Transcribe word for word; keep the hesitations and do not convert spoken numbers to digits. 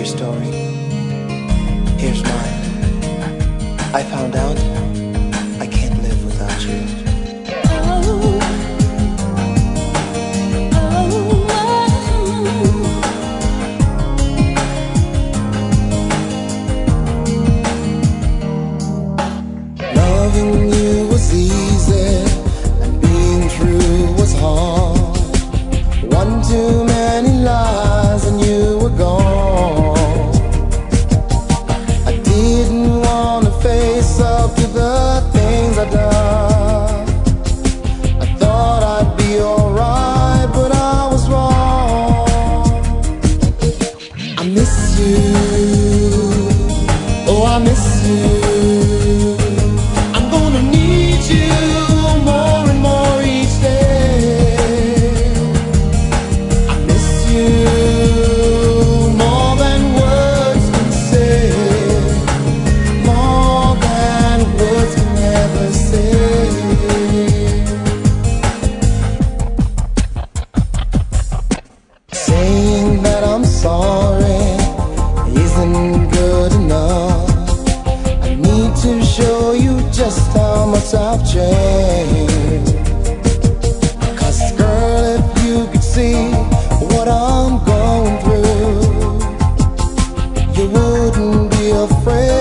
every story. Here's mine. I found out I can't live without you. Loving you was easy, and being true was hard. One too many lies and you were gone. I didn't want to face up to the things I'd done. I thought I'd be alright, but I was wrong. I miss you, oh I miss you. Saying that I'm sorry isn't good enough. I need to show you just how much I've changed. 'Cause girl, if you could see what I'm going through, you wouldn't be afraid.